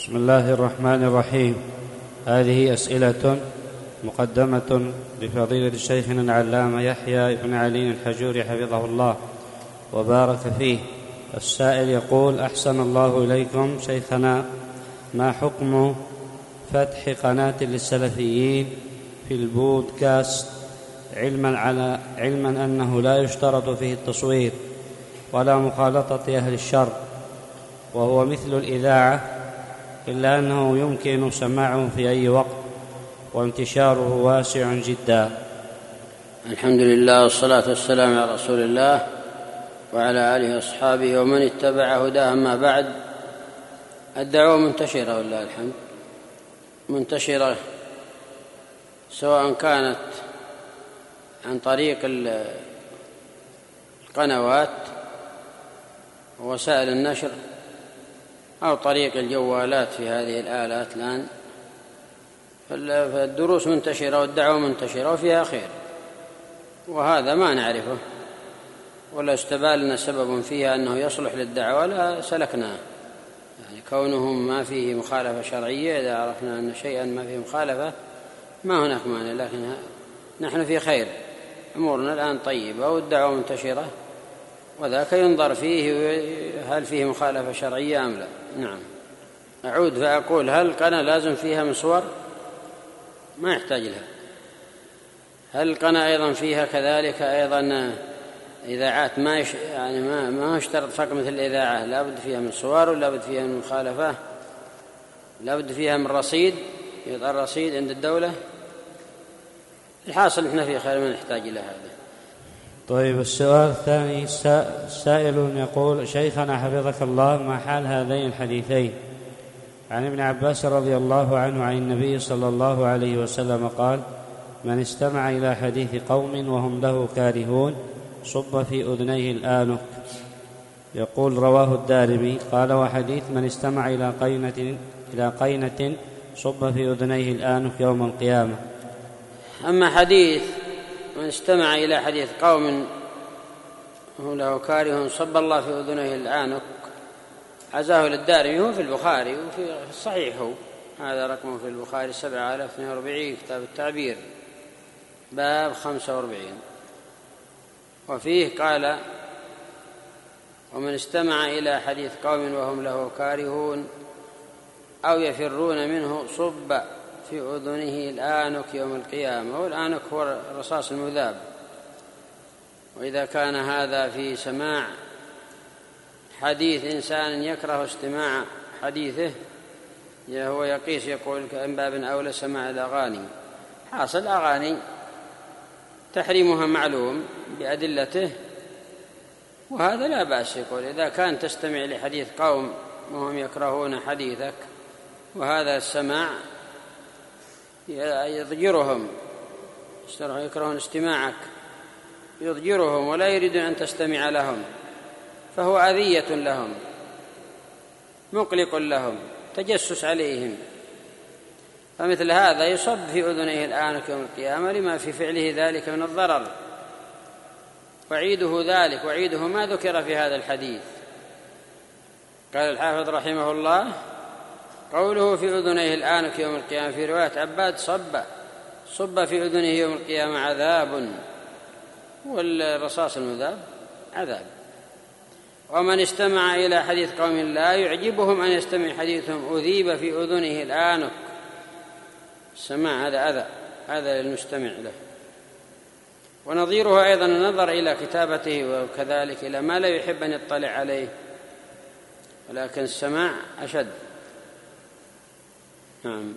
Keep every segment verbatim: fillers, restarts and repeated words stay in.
بسم الله الرحمن الرحيم. هذه أسئلة مقدمة لفضيلة شيخنا العلامة يحيى بن علي الحجوري حفظه الله وبارك فيه. السائل يقول: أحسن الله إليكم شيخنا، ما حكم فتح قناة للسلفيين في البودكاست، علما, على علما أنه لا يشترط فيه التصوير ولا مخالطة أهل الشر، وهو مثل الإذاعة، إلا أنه يمكن سماعه في أي وقت وانتشاره واسع جدا؟ الحمد لله والصلاة والسلام على رسول الله وعلى آله وأصحابه ومن اتبع هداه. أما بعد، الدعوة منتشرة والله الحمد، منتشرة سواء كانت عن طريق القنوات ووسائل النشر أو طريق الجوالات في هذه الآلات الآن، فالدروس منتشرة والدعوة منتشرة وفيها خير، وهذا ما نعرفه ولا استبال لنا سبب فيها أنه يصلح للدعوة لا سلكناه، يعني كونهم ما فيه مخالفة شرعية، إذا عرفنا أن شيئا ما فيه مخالفة ما هناك مانع، لكن نحن في خير، أمورنا الآن طيبة والدعوة منتشرة، وذاك ينظر فيه هل فيه مخالفة شرعية أم لا. نعم. أعود فأقول: هل القناة لازم فيها مصور؟ ما يحتاج لها. هل القناة أيضا فيها كذلك أيضا إذاعات؟ ما يش... يعني ما ما يشترط فقط مثل الإذاعة، لا بد فيها من صور ولا بد فيها من مخالفة، لا بد فيها من رصيد، يضع الرصيد عند الدولة. الحاصل إحنا في خير، ما نحتاج إلى هذا. طيب، السؤال الثاني، سائل يقول: شيخنا حفظك الله، ما حال هذين الحديثين عن ابن عباس رضي الله عنه عن النبي صلى الله عليه وسلم قال: من استمع إلى حديث قوم وهم له كارهون صب في أذنيه الآنك. يقول: رواه الدارمي. قال: وحديث من استمع إلى قينة إلى قينة صب في أذنيه الآنك يوم القيامة. أما حديث من استمع إلى حديث قوم وهم له كارهون صب الله في أذنيه الآنك، عزاه للدارمي، هو في البخاري وفي الصحيح، هو هذا رقمه في البخاري سبعة آلاف واثنين وأربعين، كتاب التعبير باب خمسة وأربعين. وفيه قال: ومن استمع إلى حديث قوم وهم له كارهون أو يفرون منه صب في أذنه الآنك يوم القيامة. والآنك هو الرصاص المذاب، وإذا كان هذا في سماع حديث إنسان يكره استماع حديثه، هو يقيس، يقول كأن باب أولى سماع الأغاني. حاصل أغاني تحريمها معلوم بأدلته، وهذا لا بأس. يقول إذا كان تستمع لحديث قوم وهم يكرهون حديثك، وهذا السماع يضجرهم، يكرهون استماعك، يضجرهم ولا يريدون أن تستمع لهم، فهو أذية لهم، مقلق لهم، تجسس عليهم، فمثل هذا يصب في أذنيه الآنك يوم القيامة لما في فعله ذلك من الضرر. وعيده ذلك، وعيده ما ذكر في هذا الحديث. قال الحافظ رحمه الله: قوله في أذنيه الآنك يوم القيامة، في رواية عباد صب صب في أذنه يوم القيامة عذاب، والرصاص المذاب عذاب. ومن استمع إلى حديث قوم لا يعجبهم أن يستمع حديثهم أذيب في أذنه الآنك. السماع هذا أذى، هذا للمستمع له. ونظيره أيضا النظر إلى كتابته، وكذلك إلى ما لا يحب أن يطلع عليه، ولكن السماع أشد. نعم.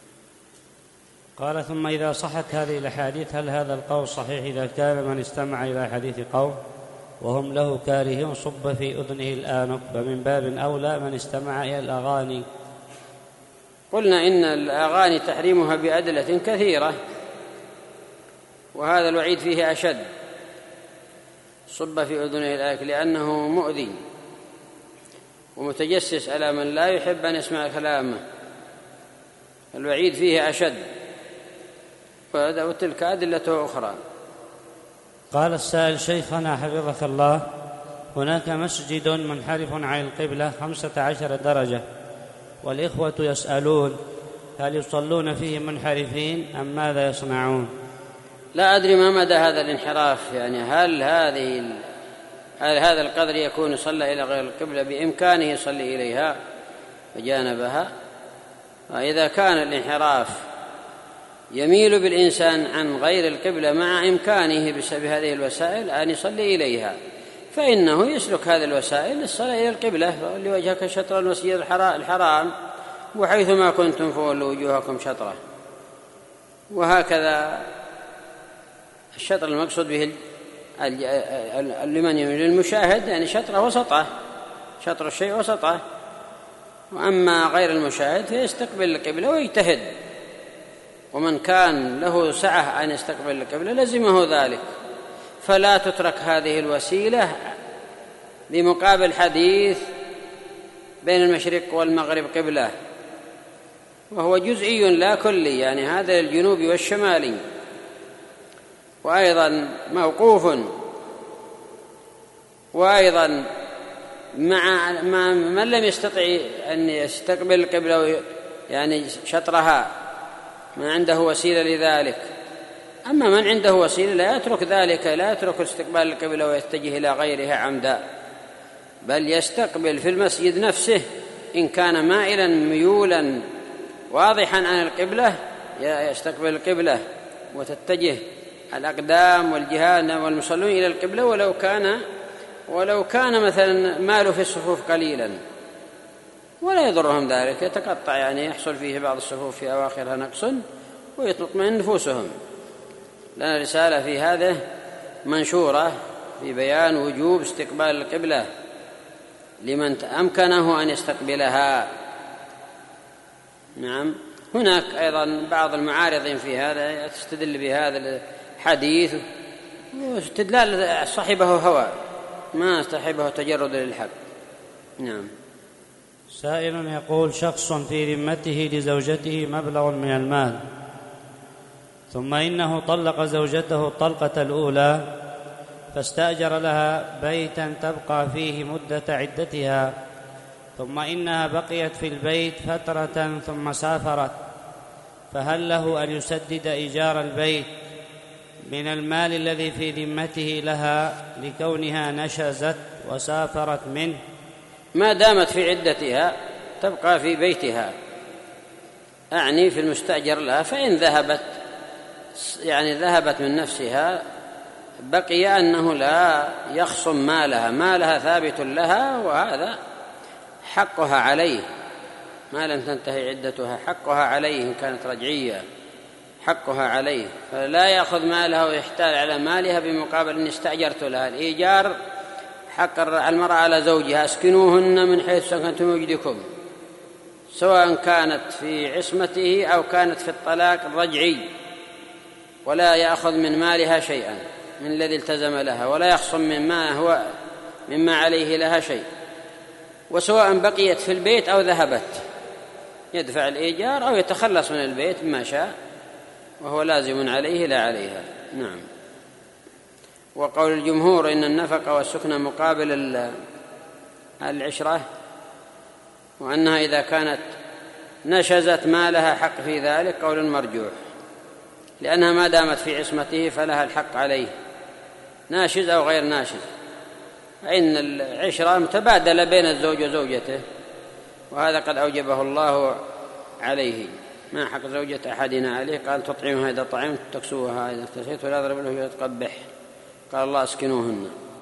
قال: ثم إذا صحت هذه الأحاديث، هل هذا القول صحيح إذا كان من استمع إلى حديث قوم وهم له كارهون صب في أذنه الآنك، فمن باب أولى من استمع إلى الأغاني؟ قلنا إن الأغاني تحريمها بأدلة كثيرة، وهذا الوعيد فيه أشد، صب في أذنه الآنك، لأنه مؤذي ومتجسس على من لا يحب أن يسمع كلامه، الوعيد فيه أشد، وتلك أدلته أخرى. قال السائل: شيخنا حفظك الله، هناك مسجد منحرف عن القبلة خمسة عشر درجة، والإخوة يسألون هل يصلون فيه منحرفين أم ماذا يصنعون؟ لا أدري ما مدى هذا الانحراف، يعني هل هذه هل هذا القدر يكون صلى إلى غير القبلة بإمكانه يصلي إليها وجانبها؟ وإذا كان الانحراف يميل بالإنسان عن غير القبلة مع إمكانه بسبب هذه الوسائل أن يصلي إليها، فإنه يسلك هذه الوسائل للصلاة إلى القبلة. لوجهك شطر المسجد الحرام وحيثما كنتم فولوا وجوهكم شطره. وهكذا الشطر المقصود به لمن يميل للمشاهد، يعني شطره وسطه، شطر الشيء وسطه. وأما غير المشاهد فيستقبل القبلة ويجتهد، ومن كان له سعة أن يستقبل القبلة لزمه ذلك. فلا تترك هذه الوسيلة بمقابل حديث بين المشرق والمغرب قبلة، وهو جزئي لا كلي، يعني هذا الجنوب والشمالي. وأيضا موقوف، وأيضا مع من لم يستطع أن يستقبل القبلة يعني شطرها، ما عنده وسيلة لذلك. أما من عنده وسيلة لا يترك ذلك، لا يترك استقبال القبلة ويتجه إلى غيرها عمدا، بل يستقبل في المسجد نفسه إن كان مائلا ميولا واضحا عن القبلة يستقبل القبلة وتتجه الأقدام والجهات والمصلون إلى القبلة، ولو كان ولو كان مثلا ماله في الصفوف قليلا ولا يضرهم ذلك، يتقطع، يعني يحصل فيه بعض الصفوف في أواخرها نقص ويطمئن نفوسهم. لنا رسالة في هذا منشورة في بيان وجوب استقبال القبلة لمن أمكنه أن يستقبلها. نعم. هناك أيضا بعض المعارضين في هذا تستدل بهذا الحديث واستدلال صاحبه هوى ما صاحبه تجرد للحق. نعم. سائل يقول: شخص في ذمته لزوجته مبلغ من المال، ثم إنه طلق زوجته الطلقة الأولى فاستأجر لها بيتا تبقى فيه مدة عدتها، ثم إنها بقيت في البيت فترة ثم سافرت، فهل له أن يسدد إيجار البيت من المال الذي في ذمته لها لكونها نشزت وسافرت منه؟ ما دامت في عدتها تبقى في بيتها، أعني في المستأجر لها، فإن ذهبت يعني ذهبت من نفسها بقي أنه لا يخصم مالها، مالها ثابت لها، وهذا حقها عليه ما لم تنتهي عدتها، حقها عليه إن كانت رجعية، حقها عليه، فلا يأخذ مالها ويحتال على مالها بمقابل أن استأجرت لها. الإيجار حق المرأة على زوجها: اسكنوهن من حيث سكنتم وجدكم، سواء كانت في عصمته أو كانت في الطلاق الرجعي، ولا يأخذ من مالها شيئا من الذي التزم لها، ولا يخصم مما هو مما عليه لها شيء، وسواء بقيت في البيت أو ذهبت يدفع الإيجار أو يتخلص من البيت بما شاء، وهو لازم عليه لا عليها. نعم. وقول الجمهور إن النفقة والسكنة مقابل العشرة، وأنها إذا كانت نشزت ما لها حق في ذلك، قول مرجوح، لأنها ما دامت في عصمته فلها الحق عليه، ناشز أو غير ناشز، فإن العشرة متبادلة بين الزوج وزوجته، وهذا قد أوجبه الله عليه. ما حق زوجة أحدنا عليه؟ قال: تطعمها إذا طعمت، تكسوها إذا اكتسيت، ولا يضرب له إذا تقبح. قال الله: اسكنوهن.